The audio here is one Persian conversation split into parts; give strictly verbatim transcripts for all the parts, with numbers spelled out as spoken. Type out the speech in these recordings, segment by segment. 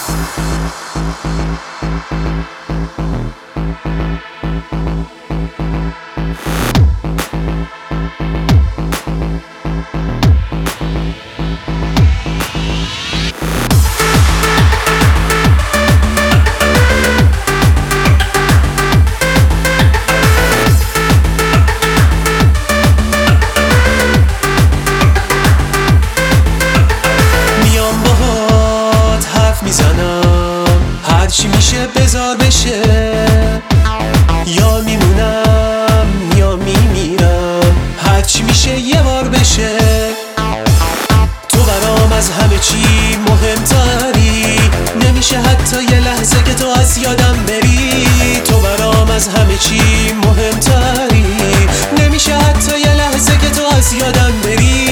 هرچی میشه بذار بشه، یا میمونم یا میمیرم، هرچی میشه یه بار بشه. تو برام از همه چی مهمتری، نمیشه حتی یه لحظه که تو از یادم بری. تو برام از همه چی مهمتری، نمیشه حتی یه لحظه که تو از یادم بری.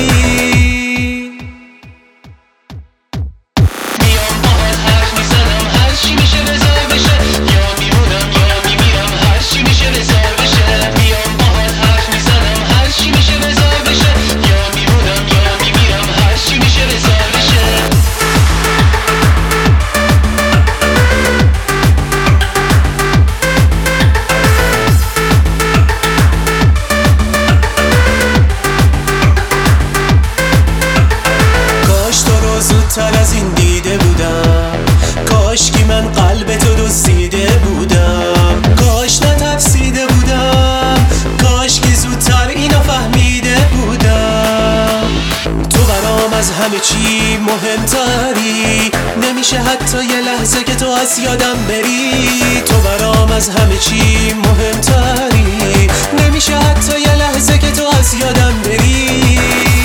زودتر از این دیده بودم، کاش که من قلب تو دزدیده بودم، کاش نترسیده بودم، کاش که زودتر اینو فهمیده بودم. تو برام از همه چی مهمتری، نمیشه حتی یه لحظه که تو از یادم بری. تو برام از همه چی مهمتری، نمیشه حتی یه لحظه که تو از یادم بری.